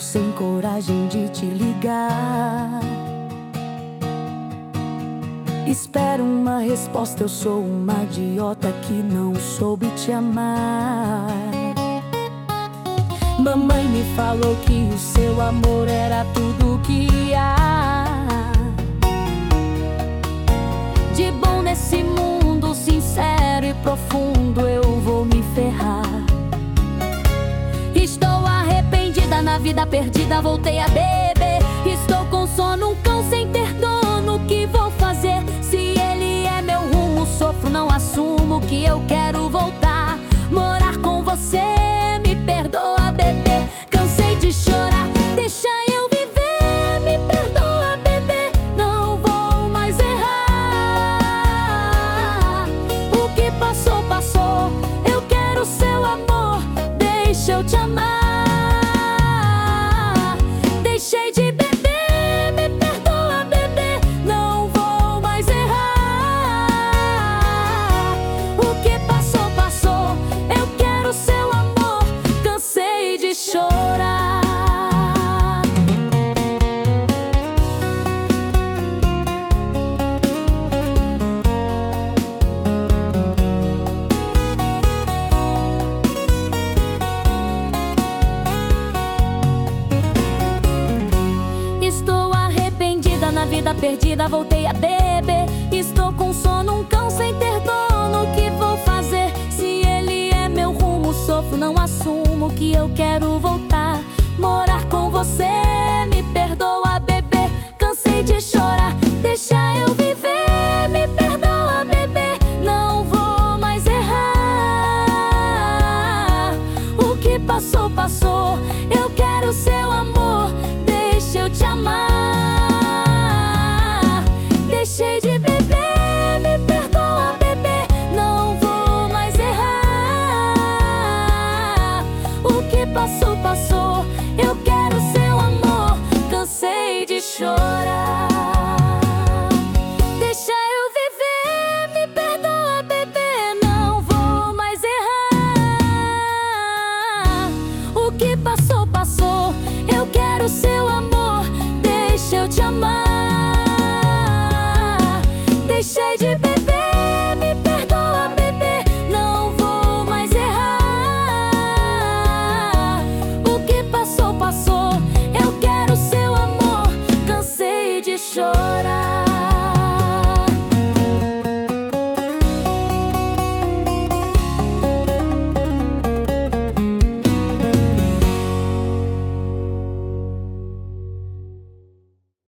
sem coragem de te ligar. Espero uma resposta, eu sou uma idiota que não soube te amar. Mamãe me falou que o seu amor era tudo que há de bom nesse mundo sincero e profundo. Eu vou me ferrar. Estou arrependida, na vida perdida voltei a beber. Estou com sono, um cão sem ter dono. O que vou fazer? Se ele é meu rumo, sofro, não assumo que eu quero voltar, morar com você. Me perdoa, bebê, cansei de chorar, deixa eu viver. Me perdoa, bebê, não vou mais errar. O que passou, passou, eu quero seu amor, deixa eu te amar. Deixei de beber, me perdoa, bebê, não vou mais errar. O que passou, passou, eu quero seu amor, cansei de chorar. Estou arrependida, na vida perdida voltei a beber. Estou com sono, um cão sem ter dono. O que vou fazer? Se ele é meu rumo, sofro, não assumo que eu quero voltar, morar com você. Me perdoa, bebê, cansei de chorar, deixa eu viver. Me perdoa, bebê, não vou mais errar. O que passou, passou, eu quero seu amor, deixa eu te amar. Deixei de beber, me perdoa, bebê, não vou mais errar. O que passou, passou, eu quero seu amor, cansei de chorar. Deixa eu viver, me perdoa, bebê, não vou mais errar. O que passou, passou, eu quero seu amor, deixa eu te amar. Deixei de beber, me perdoa, bebê, não vou mais errar. O que passou, passou, eu quero seu amor, cansei de chorar.